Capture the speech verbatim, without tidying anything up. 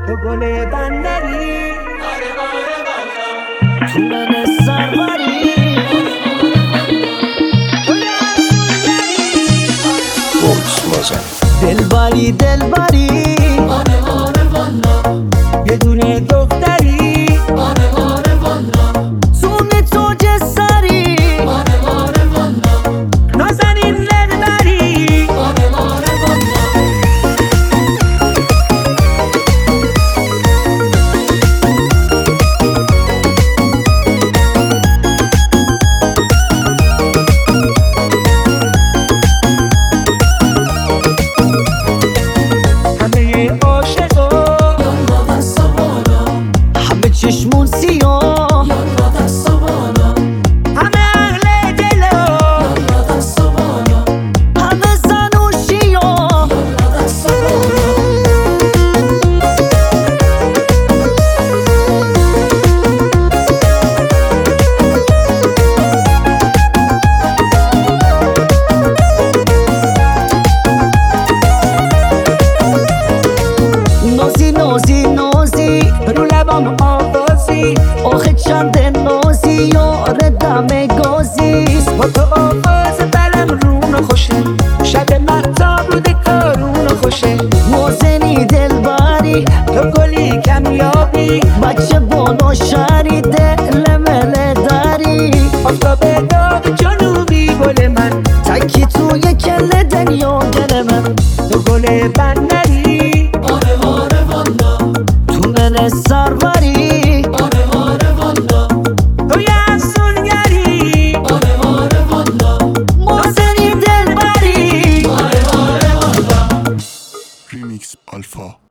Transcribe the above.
تو گل بندری، تو من سروری، دلبری دلبری یه دونه دختری، سون تو جسری، نازنین لغبری. همه عاشقا همه چشمون سیاه، همه اهل دلا، همه زن و شیاه. نازی نازی نازی رو لبام آوازی، آخه چند نازی یار دم گازی. با تو آواز بلم رون خوشه، شب مهتاب رو دکارون خوشه. موزنی دلبری تو گلی کمیابی، بچه بالا شهری دل مله داری. آفتاب داغ جنوبی گل من، تکی توی کل دنیا گل من. تو گل بندری، تو من سروری، تو یه افسونگری، موزنی دلبری. Remix Alpha